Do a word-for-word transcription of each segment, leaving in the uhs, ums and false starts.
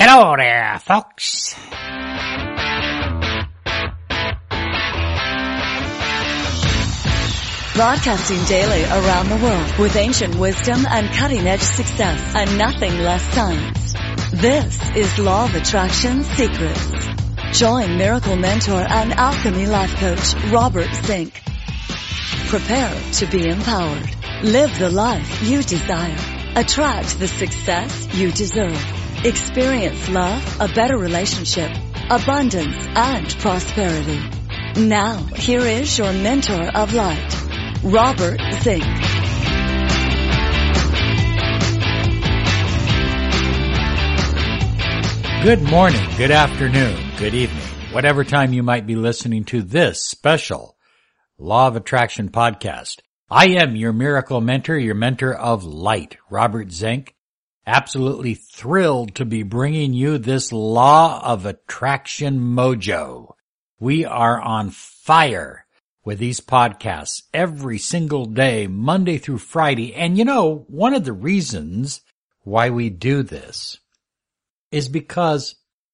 Hello there, folks. Broadcasting daily around the world with ancient wisdom and cutting-edge success and nothing less science. This is Law of Attraction Secrets. Join miracle mentor and alchemy life coach Robert Zink. Prepare to be empowered. Live the life you desire. Attract the success you deserve. Experience love, a better relationship, abundance, and prosperity. Now, here is your mentor of light, Robert Zink. Good morning, good afternoon, good evening, whatever time you might be listening to this special Law of Attraction podcast. I am your miracle mentor, your mentor of light, Robert Zink. Absolutely thrilled to be bringing you this Law of Attraction mojo. We are on fire with these podcasts every single day, Monday through Friday. And you know, one of the reasons why we do this is because,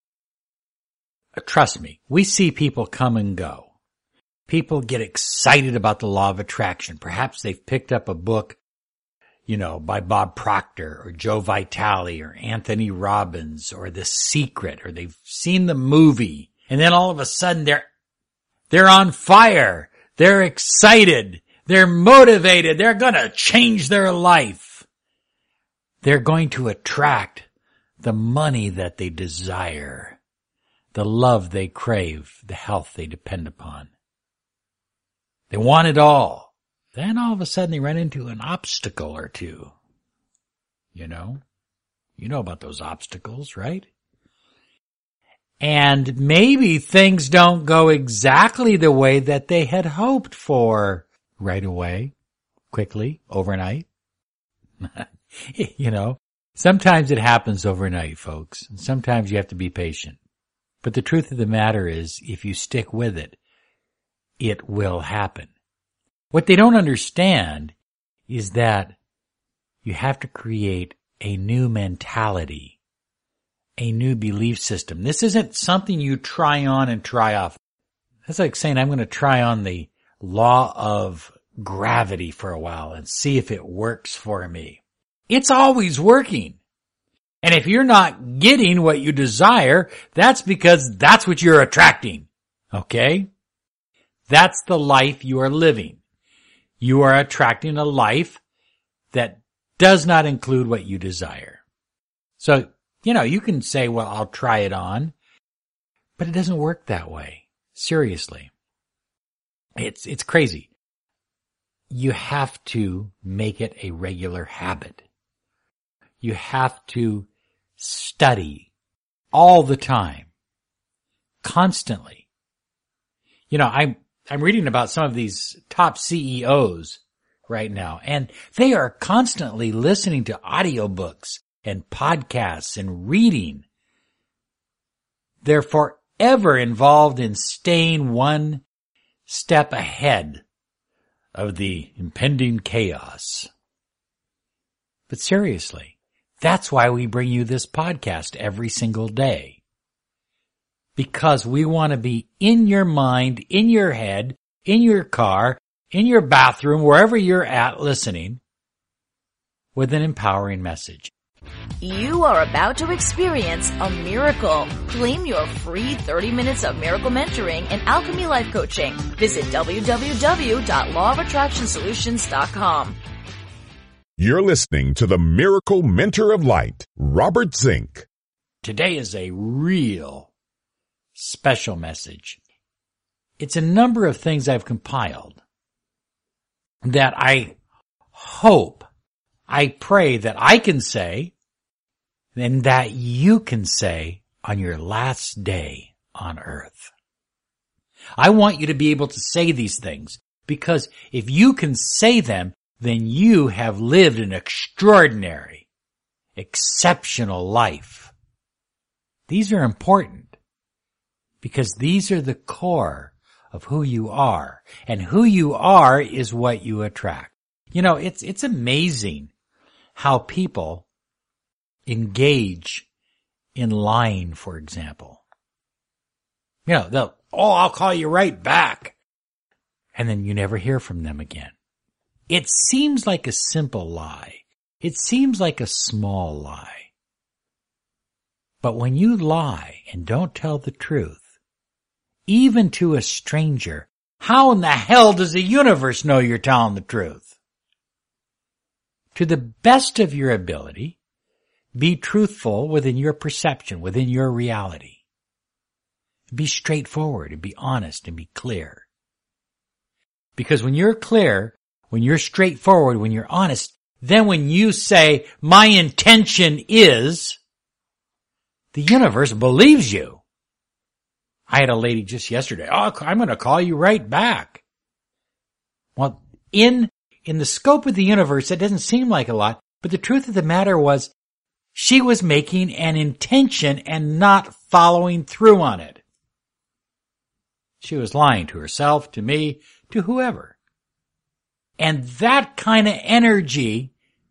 trust me, we see people come and go. People get excited about the law of attraction. Perhaps they've picked up a book, you know, by Bob Proctor or Joe Vitale or Anthony Robbins or The Secret, or they've seen the movie, and then all of a sudden they're, they're on fire. They're excited. They're motivated. They're going to change their life. They're going to attract the money that they desire, the love they crave, the health they depend upon. They want it all. Then all of a sudden they run into an obstacle or two. You know? You know about those obstacles, right? And maybe things don't go exactly the way that they had hoped for right away, quickly, overnight. You know, sometimes it happens overnight, folks. And sometimes you have to be patient. But the truth of the matter is, if you stick with it, it will happen. What they don't understand is that you have to create a new mentality, a new belief system. This isn't something you try on and try off. That's like saying, I'm going to try on the law of gravity for a while and see if it works for me. It's always working. And if you're not getting what you desire, that's because that's what you're attracting. Okay? That's the life you are living. You are attracting a life that does not include what you desire. So, you know, you can say, well, I'll try it on, but it doesn't work that way. Seriously. It's, it's crazy. You have to make it a regular habit. You have to study all the time, constantly. You know, I'm, I'm reading about some of these top C E Os right now, and they are constantly listening to audiobooks and podcasts and reading. They're forever involved in staying one step ahead of the impending chaos. But seriously, that's why we bring you this podcast every single day. Because we want to be in your mind, in your head, in your car, in your bathroom, wherever you're at listening, with an empowering message. You are about to experience a miracle. Claim your free thirty minutes of miracle mentoring and alchemy life coaching. Visit w w w dot law of attraction solutions dot com. You're listening to the Miracle Mentor of Light, Robert Zink. Today is a real special message. It's a number of things I've compiled that I hope, I pray that I can say, and that you can say on your last day on earth. I want you to be able to say these things, because if you can say them, then you have lived an extraordinary, exceptional life. These are important, because these are the core of who you are, and who you are is what you attract. You know, it's, it's amazing how people engage in lying, for example. You know, they'll, oh, I'll call you right back. And then you never hear from them again. It seems like a simple lie. It seems like a small lie. But when you lie and don't tell the truth, even to a stranger, how in the hell does the universe know you're telling the truth? To the best of your ability, be truthful within your perception, within your reality. Be straightforward and be honest and be clear. Because when you're clear, when you're straightforward, when you're honest, then when you say, my intention is, the universe believes you. I had a lady just yesterday, oh, I'm going to call you right back. Well, in, in the scope of the universe, that doesn't seem like a lot, but the truth of the matter was, she was making an intention and not following through on it. She was lying to herself, to me, to whoever. And that kind of energy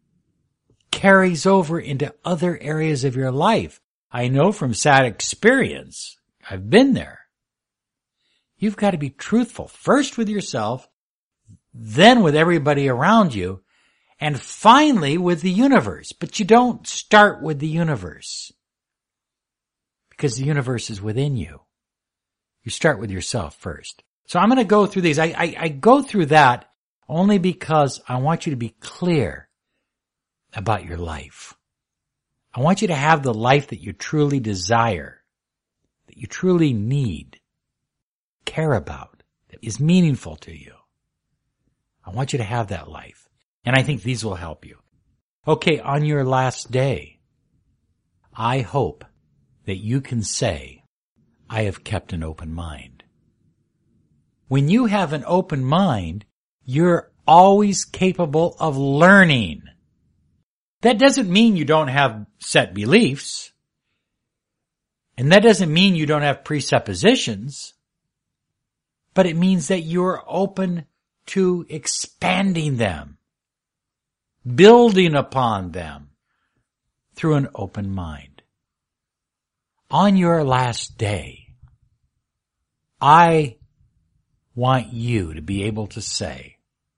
carries over into other areas of your life. I know from sad experience. I've been there. You've got to be truthful, first with yourself, then with everybody around you, and finally with the universe. But you don't start with the universe, because the universe is within you. You start with yourself first. So I'm going to go through these. I, I, I go through that only because I want you to be clear about your life. I want you to have the life that you truly desire, that you truly need, care about, that is meaningful to you. I want you to have that life. And I think these will help you. Okay, on your last day, I hope that you can say, I have kept an open mind. When you have an open mind, you're always capable of learning. That doesn't mean you don't have set beliefs. And that doesn't mean you don't have presuppositions. But it means that you're open to expanding them, building upon them through an open mind. On your last day, I want you to be able to say,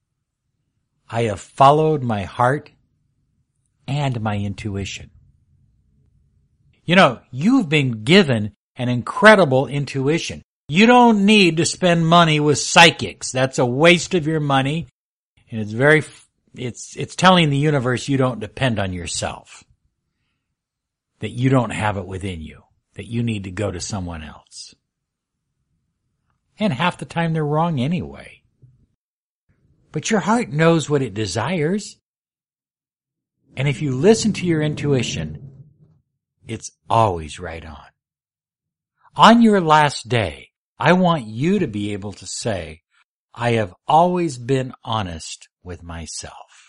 I have followed my heart and my intuition. You know, you've been given an incredible intuition. You don't need to spend money with psychics. That's a waste of your money. And it's very, it's, it's telling the universe you don't depend on yourself. That you don't have it within you. That you need to go to someone else. And half the time they're wrong anyway. But your heart knows what it desires. And if you listen to your intuition, it's always right on. On your last day, I want you to be able to say, I have always been honest with myself.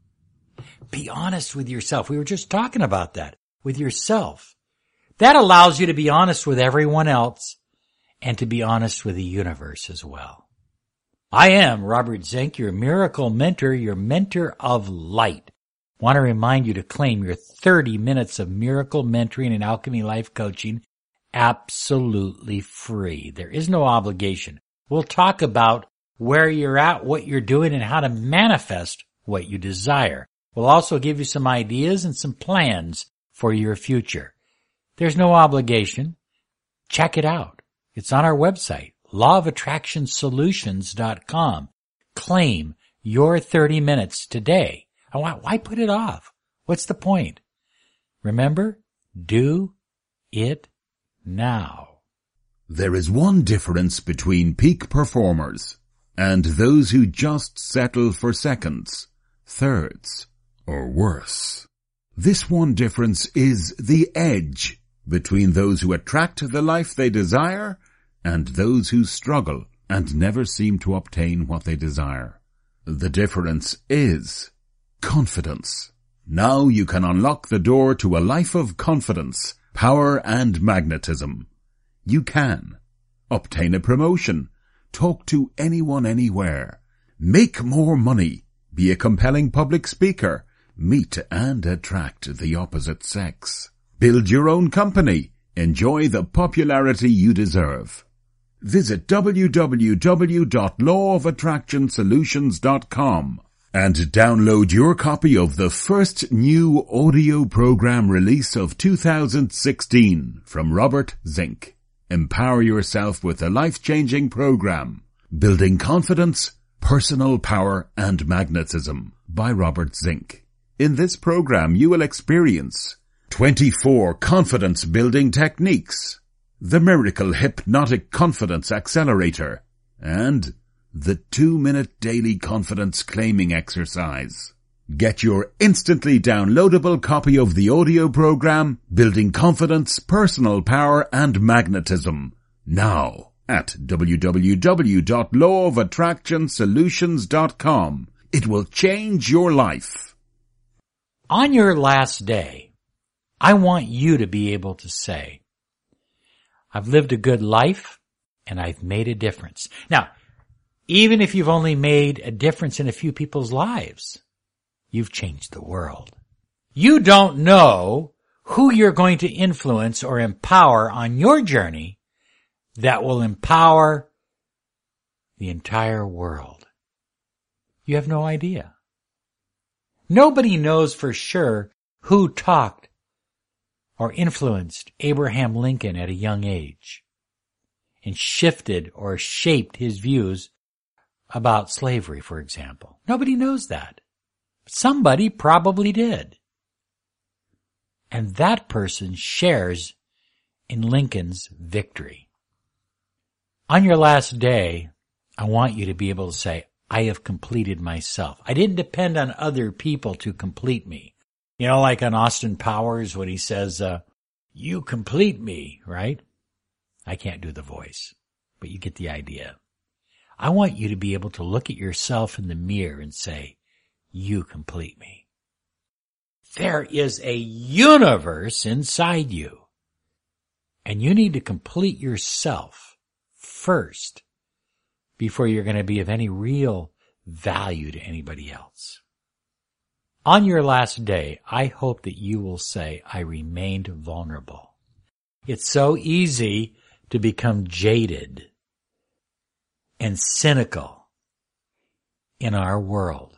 Be honest with yourself. We were just talking about that, with yourself. That allows you to be honest with everyone else and to be honest with the universe as well. I am Robert Zink, your miracle mentor, your mentor of light. I want to remind you to claim your thirty minutes of miracle mentoring and alchemy life coaching absolutely free. There is no obligation. We'll talk about where you're at, what you're doing, and how to manifest what you desire. We'll also give you some ideas and some plans for your future. There's no obligation. Check it out. It's on our website, law of attraction solutions dot com. Claim your thirty minutes today. Why, why put it off? What's the point? Remember, do it now. There is one difference between peak performers and those who just settle for seconds, thirds, or worse. This one difference is the edge between those who attract the life they desire and those who struggle and never seem to obtain what they desire. The difference is confidence. Now you can unlock the door to a life of confidence, power, and magnetism. You can obtain a promotion, talk to anyone anywhere, make more money, be a compelling public speaker, meet and attract the opposite sex, Build your own company. Enjoy the popularity you deserve. Visit w w w dot law of attraction solutions dot com and download your copy of the first new audio program release of two thousand sixteen from Robert Zink. Empower yourself with a life-changing program, Building Confidence, Personal Power and Magnetism by Robert Zink. In this program, you will experience twenty-four confidence-building techniques, the Miracle Hypnotic Confidence Accelerator, and the two-minute daily confidence claiming exercise. Get your instantly downloadable copy of the audio program, Building Confidence, Personal Power and Magnetism, now at w w w dot law of attraction solutions dot com. It will change your life. On your last day, I want you to be able to say, I've lived a good life and I've made a difference. Now, even if you've only made a difference in a few people's lives, you've changed the world. You don't know who you're going to influence or empower on your journey that will empower the entire world. You have no idea. Nobody knows for sure who talked or influenced Abraham Lincoln at a young age and shifted or shaped his views about slavery, for example. Nobody knows that. Somebody probably did. And that person shares in Lincoln's victory. On your last day, I want you to be able to say, I have completed myself. I didn't depend on other people to complete me. You know, like on Austin Powers when he says, uh, you complete me, right? I can't do the voice, but you get the idea. I want you to be able to look at yourself in the mirror and say, you complete me. There is a universe inside you, and you need to complete yourself first before you're going to be of any real value to anybody else. On your last day, I hope that you will say, I remained vulnerable. It's so easy to become jaded and cynical in our world.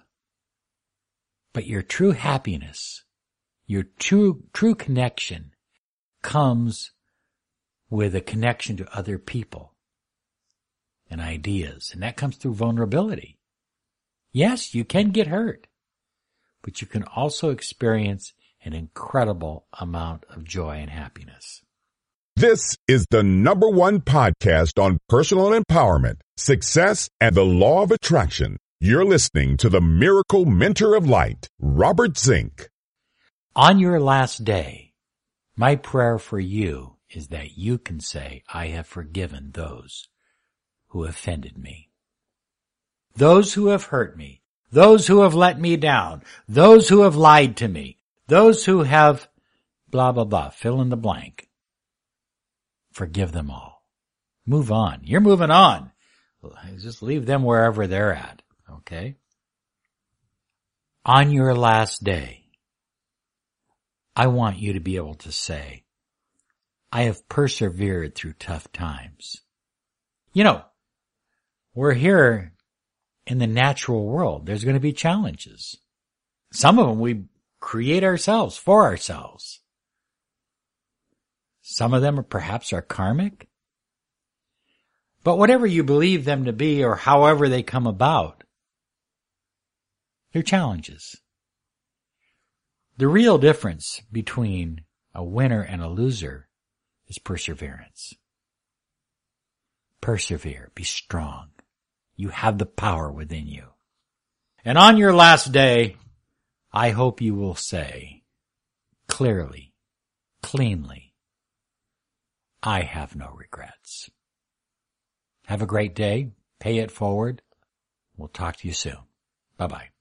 But your true happiness, your true, true connection comes with a connection to other people and ideas. And that comes through vulnerability. Yes, you can get hurt, but you can also experience an incredible amount of joy and happiness. This is the number one podcast on personal empowerment, success, and the law of attraction. You're listening to the Miracle Mentor of Light, Robert Zink. On your last day, my prayer for you is that you can say, I have forgiven those who offended me, those who have hurt me, those who have let me down, those who have lied to me, those who have blah, blah, blah, fill in the blank. Forgive them all. Move on. You're moving on. Just leave them wherever they're at. Okay? On your last day, I want you to be able to say, I have persevered through tough times. You know, we're here in the natural world. There's going to be challenges. Some of them we create ourselves, for ourselves. Some of them are perhaps are karmic. But whatever you believe them to be or however they come about, they're challenges. The real difference between a winner and a loser is perseverance. Persevere. Be strong. You have the power within you. And on your last day, I hope you will say clearly, cleanly, I have no regrets. Have a great day. Pay it forward. We'll talk to you soon. Bye-bye.